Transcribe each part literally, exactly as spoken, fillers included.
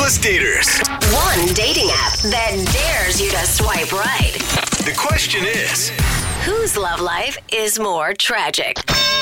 Clueless Daters. One dating app that dares you to swipe right. The question is, whose love life is more tragic?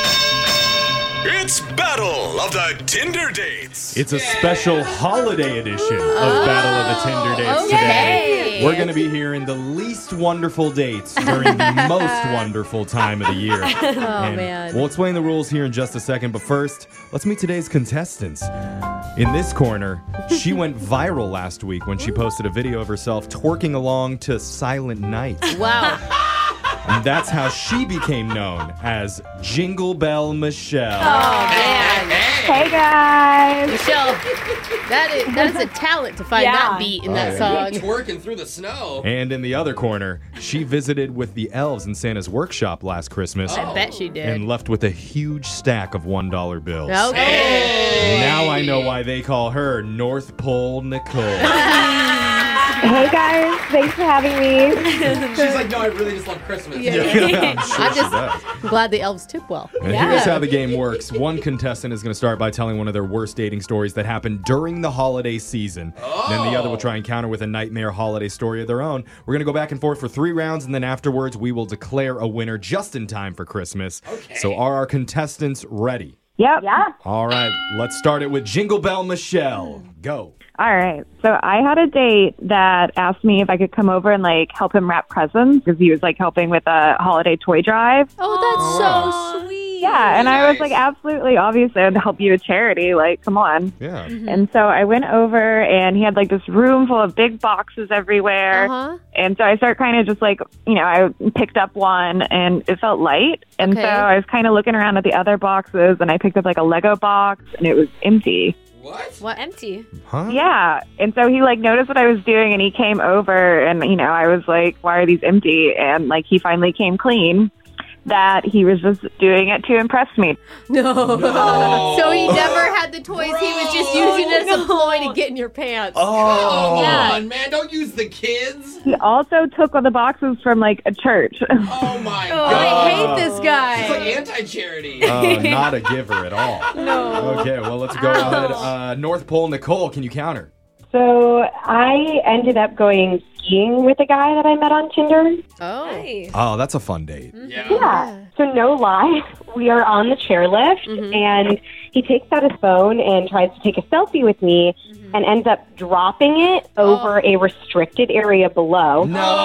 it's Battle of the Tinder Dates. It's a special holiday edition of Battle of the Tinder Dates okay. today. We're going to be hearing the least wonderful dates during the most wonderful time of the year. Oh, And man. We'll explain the rules here in just a second, but first, let's meet today's contestants. In this corner, she went viral last week when she posted a video of herself twerking along to Silent Night. Wow. And that's how she became known as Jingle Bell Michelle. Oh, man. Hey guys! Michelle, that is that is a talent to find Yeah. that beat in Oh, that yeah. song. Twerking through the snow. And in the other corner, she visited with the elves in Santa's workshop last Christmas I bet she did. and left with a huge stack of one dollar bills. Okay. Now I know why they call her North Pole Nicole. Hey guys, thanks for having me. She's like, no, I really just love Christmas. Yeah. I'm sure I'm she just does. glad the elves tip well. And here's how the game works. One contestant is going to start by telling one of their worst dating stories that happened during the holiday season. Oh. Then the other will try and counter with a nightmare holiday story of their own. We're going to go back and forth for three rounds, and then afterwards we will declare a winner just in time for Christmas. Okay. So are our contestants ready? Yep. Yeah. All right, let's start it with Jingle Bell Michelle. Go. All right. So I had a date that asked me if I could come over and like help him wrap presents because he was like helping with a holiday toy drive. Oh, that's so sweet. Yeah, and I was Nice. like, absolutely, obviously, I'd help you with charity. Like, come on. Yeah. And so I went over, and he had like this room full of big boxes everywhere. Uh-huh. And so I started kind of just like, you know, I picked up one, and it felt light. And Okay. so I was kind of looking around at the other boxes, and I picked up like a Lego box, and it was empty. What? What? Empty. Huh? Yeah. And so he like noticed what I was doing, and he came over, and, you know, I was like, why are these empty? And like he finally came clean that he was just doing it to impress me. No. No. So he never had the toys. He was just Bro, using it as a ploy to get in your pants. Oh. Come Yeah. on, man. Don't use the kids. He also took one of the boxes from like a church. Oh, my Oh, God. I hate this It's guy. like anti-charity. Uh, not a giver at all. No. Okay, well, let's go ahead. Uh, North Pole Nicole, can you counter? So I ended up going skiing with a guy that I met on Tinder. Oh. Oh, that's a fun date. yeah. Yeah. So no lie, we are on the chairlift, and he takes out his phone and tries to take a selfie with me, and ends up dropping it over a restricted area below.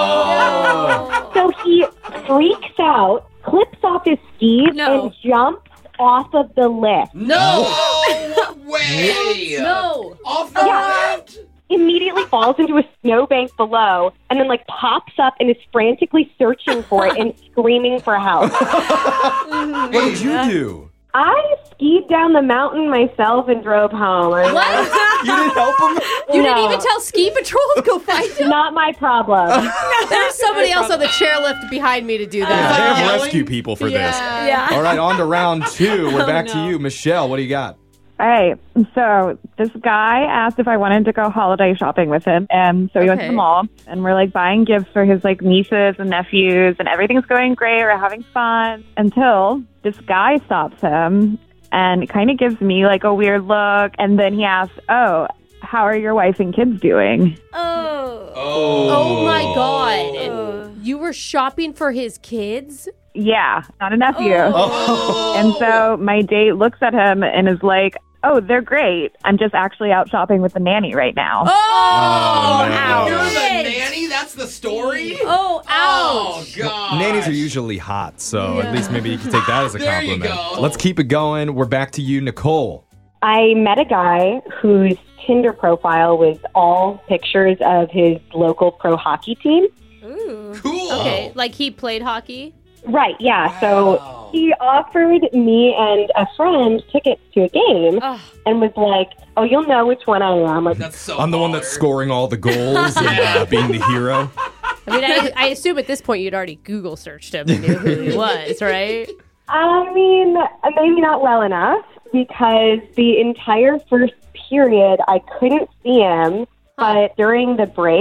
No! So he freaks out, clips off his skis, No. and jumps off of the lift. No. No way. No. Off the Yeah. lift. Immediately falls into a snowbank below, and then like pops up and is frantically searching for it and screaming for help. What did you do? I skied down the mountain myself and drove home. I- What? You didn't help him? You No. didn't even tell ski patrol to go find him? Not my problem. There's somebody else on the chairlift behind me to do They that. have Yelling? rescue people for Yeah. this. All right, on to round two. We're back to you. Michelle, what do you got? All right. So this guy asked if I wanted to go holiday shopping with him. And so we went to Okay. the mall, and we're like buying gifts for his like nieces and nephews, and everything's going great. We're having fun until this guy stops him and kind of gives me like a weird look. And then he asks, oh, how are your wife and kids doing? Oh. Oh. Oh my God. You were shopping for his kids? Yeah, not a nephew. Oh. And so my date looks at him and is like, oh, they're great. I'm just actually out shopping with the nanny right now. Oh, no. ouch. You're the nanny? That's the story? Oh, Oh, ouch. God. Nannies are usually hot, so at least maybe you can take that as a There you compliment. go. Let's keep it going. We're back to you, Nicole. I met a guy whose Tinder profile was all pictures of his local pro hockey team. Ooh. Cool. Okay, like he played hockey? Right, yeah. Wow. So he offered me and a friend tickets to a game Oh. and was like, oh, you'll know which one I am. Like, That's so I'm the one that's baller. scoring all the goals and uh, being the hero. I mean, I, I assume at this point you'd already Google searched him and knew who he was, right? I mean, maybe not well enough because the entire first period I couldn't see him, but during the break,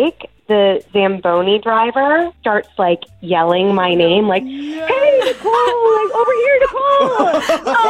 the Zamboni driver starts like yelling my name, like, "Hey, Nicole! Like over here, Nicole!"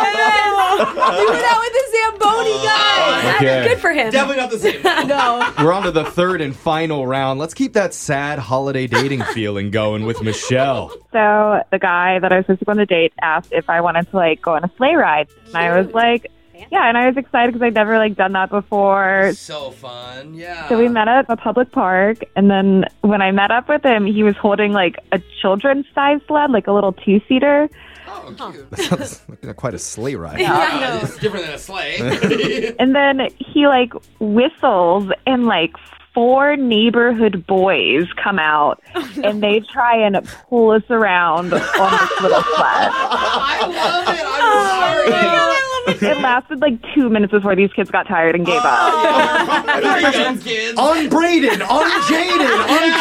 You went out with the Zamboni guy. Okay. Good for him. Definitely not the same. No. We're on to the third and final round. Let's keep that sad holiday dating feeling going with Michelle. So the guy that I was supposed to go on the date asked if I wanted to like go on a sleigh ride, and I was like, yeah, and I was excited because I'd never like done that before. So fun, yeah. So we met at a public park, and then when I met up with him, he was holding like a children's size sled, like a little two seater. Oh, cute. That sounds like quite a sleigh ride. Yeah, it's different than a sleigh. And then he like whistles, and like four neighborhood boys come out, and they try and pull us around on this little sled. I love it. I'm sorry. It lasted like two minutes before these kids got tired and gave up. Very good, kids. On Braden, on Jaden, on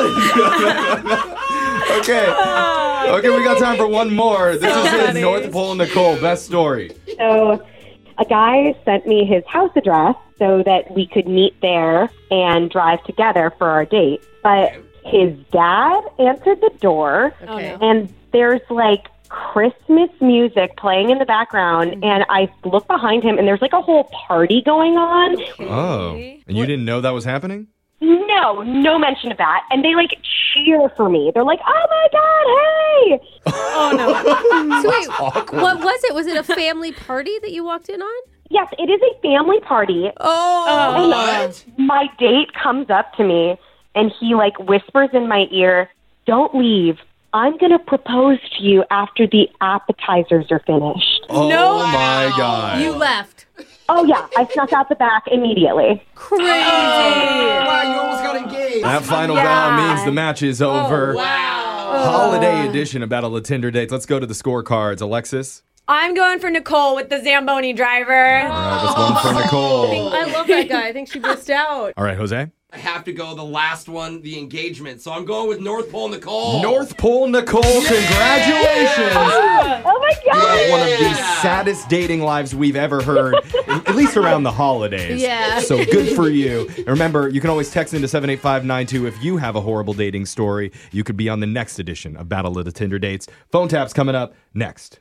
Kaylin. Okay. Okay, we got time for one more. This is it. North Pole Nicole, best story. So a guy sent me his house address so that we could meet there and drive together for our date. But his dad answered the door, Okay. and there's like Christmas music playing in the background, and I look behind him, and there's like a whole party going on. Oh. And you didn't know that was happening? No, no mention of that. And they like cheer for me. They're like, "Oh my God, hey!" Oh, no. So wait, what was it? Was it a family party that you walked in on? Yes, it is a family party. Oh. What? My date comes up to me, and he like whispers in my ear, "Don't leave. I'm going to propose to you after the appetizers are finished." Oh No. my God. You left. Oh, yeah. I snuck out the back immediately. Crazy. Wow, you almost got engaged. That final Yeah. bell means the match is over. Wow. Holiday edition of Battle of Tinder Dates. Let's go to the scorecards. Alexis? I'm going for Nicole with the Zamboni driver. All right, that's one for Nicole. I love that guy. I think she missed out. All right, Jose? I have to go the last one, the engagement. So I'm going with North Pole Nicole. North Pole Nicole, congratulations! Oh, my You God. have one of the Yeah. saddest dating lives we've ever heard, at least around the holidays. Yeah. So good for you. And remember, you can always text into seven eight five nine two if you have a horrible dating story. You could be on the next edition of Battle of the Tinder Dates. Phone taps coming up next.